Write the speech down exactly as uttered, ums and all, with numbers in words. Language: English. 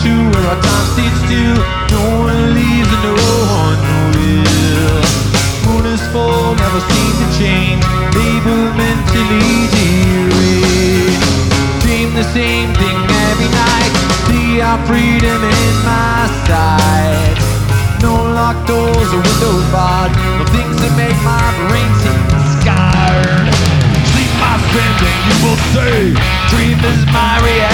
true, where our time stays still. No one leaves and no one will. Moon is full, never seem to change. Label mentally deranged. Dream the same thing every night. See our freedom in my sight. No locked doors or windows barred. No things that make my brain seem scarred. Sleep, my friend, and you will say, dream is my reality.